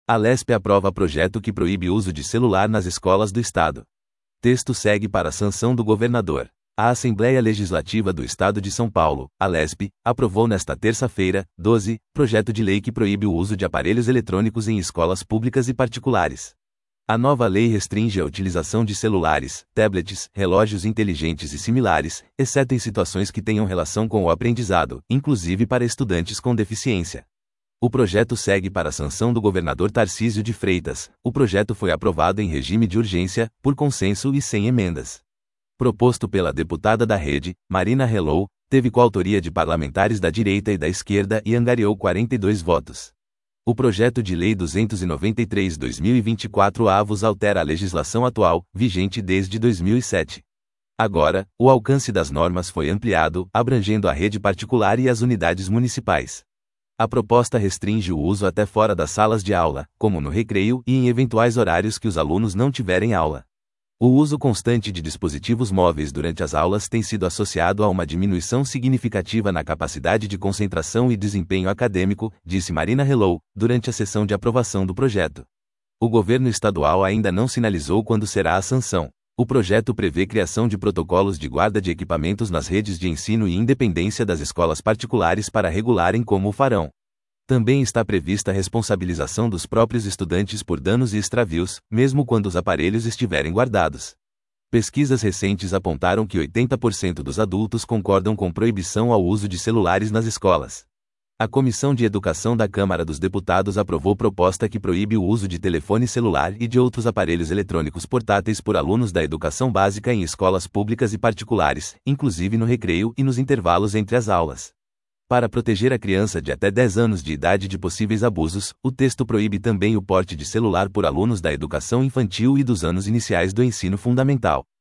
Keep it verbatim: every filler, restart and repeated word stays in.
A Lespe aprova projeto que proíbe o uso de celular nas escolas do Estado. Texto segue para sanção do governador. A Assembleia Legislativa do Estado de São Paulo, a Lespe, aprovou nesta terça-feira, doze, projeto de lei que proíbe o uso de aparelhos eletrônicos em escolas públicas e particulares. A nova lei restringe a utilização de celulares, tablets, relógios inteligentes e similares, exceto em situações que tenham relação com o aprendizado, inclusive para estudantes com deficiência. O projeto segue para a sanção do governador Tarcísio de Freitas. O projeto foi aprovado em regime de urgência, por consenso e sem emendas. Proposto pela deputada da Rede, Marina Helou, teve coautoria de parlamentares da direita e da esquerda e angariou quarenta e dois votos. O projeto de lei duzentos e noventa e três barra dois mil e vinte e quatro avos altera a legislação atual, vigente desde dois mil e sete. Agora, o alcance das normas foi ampliado, abrangendo a rede particular e as unidades municipais. A proposta restringe o uso até fora das salas de aula, como no recreio e em eventuais horários que os alunos não tiverem aula. O uso constante de dispositivos móveis durante as aulas tem sido associado a uma diminuição significativa na capacidade de concentração e desempenho acadêmico, disse Marina Helou, durante a sessão de aprovação do projeto. O governo estadual ainda não sinalizou quando será a sanção. O projeto prevê criação de protocolos de guarda de equipamentos nas redes de ensino e independência das escolas particulares para regularem como o farão. Também está prevista a responsabilização dos próprios estudantes por danos e extravios, mesmo quando os aparelhos estiverem guardados. Pesquisas recentes apontaram que oitenta por cento dos adultos concordam com proibição ao uso de celulares nas escolas. A Comissão de Educação da Câmara dos Deputados aprovou proposta que proíbe o uso de telefone celular e de outros aparelhos eletrônicos portáteis por alunos da educação básica em escolas públicas e particulares, inclusive no recreio e nos intervalos entre as aulas. Para proteger a criança de até dez anos de idade de possíveis abusos, o texto proíbe também o porte de celular por alunos da educação infantil e dos anos iniciais do ensino fundamental.